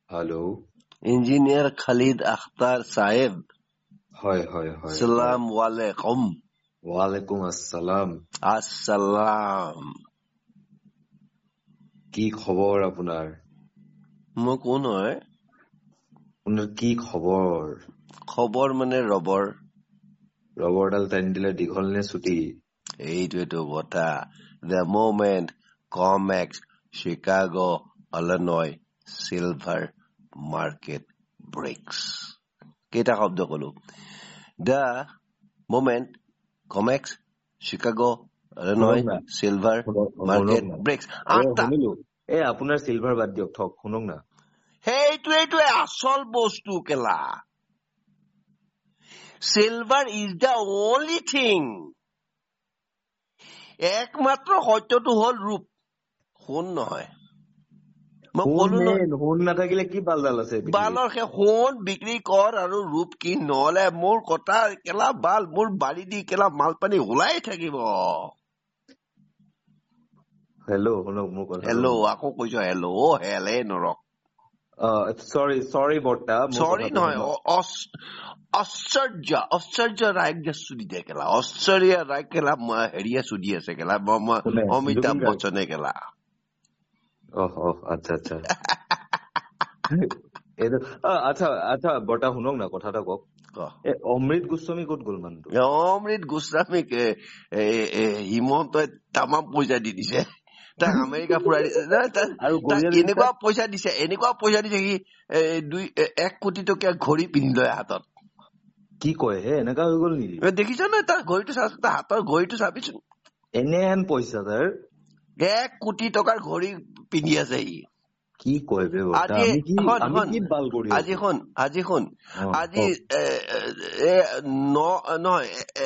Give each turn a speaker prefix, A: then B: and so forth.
A: hello
B: engineer Khalid Akhtar साहेब
A: হয় হয় হয়
B: सलाम वालेकुम
A: ওয়ালাইকুম আসসালাম
B: अस्सलाम
A: কি খবৰ আপোনাৰ
B: মই কোন হয়
A: আপোনাৰ কি খবৰ
B: খবৰ মানে
A: ৰবৰডাল টানি দিলে দীঘল নে ছুটি
B: এইটোৱেটো কথা the moment COMEX Chicago Illinois silver market breaks কেইটা শব্দ কলো the moment COMEX Chicago Illinois silver market breaks আঠটা
A: শুনিলো আপোনাৰ চিলভাৰ বাদ দিয়ক থক শুনক না
B: সেইটোৱে আসল বস্তু কেলা silver is the only thing একমাত্ৰ সত্যটো হল ৰূপ সোণ নহয় মই কলো
A: সোণ নাথাকিলে কি বালডাল আছে
B: বালৰ সেই সোণ বিক্ৰী কৰ আৰু ৰূপ কি নহলে মোৰ কথা কেলা বাল মোৰ বাৰী দি কেলা মালপানী ওলাই থাকিব
A: হেল্ল' শুনক মোৰ কথা
B: হেল্ল' আকৌ কৈছো হেল্ল' হেলে নৰক
A: সৰি বৰ্তা
B: সৰি নহয় আশ্চৰ্য ৰায় চুদি দিয়ে কেলা আশ্চৰ্য ৰায় কেলা হেৰিয়ে চুদি আছে কেলা অমিতাভ বচ্চনে কেলা
A: আচ্ছা আচ্ছা আচ্ছা বৰ্তা শুনক না কথা এটা কওক অমৃত গোস্বামী ক'ত গ'ল মানুহটো
B: অমৃত গোস্বামীক হিমন্তই তামাম পইচা দি দিছে তাক আমেৰিকা ফুৰাই দিছে এনেকুৱা পইচা দিছে সি 1 কোটি টকীয়া ঘড়ী পিন্ধি লয় হাতত
A: কি কয় হে এনেকা হৈ গল নেকি
B: দেখিছ ন তাৰ ঘড়ীটো চাচোন তাৰ হাতৰ ঘড়ীটো চাবিচোন
A: এনেহেন পইচা তাৰ
B: 1 কোটি টকাৰ ঘড়ী পিন্ধি আছে সি
A: কি কয়
B: আজি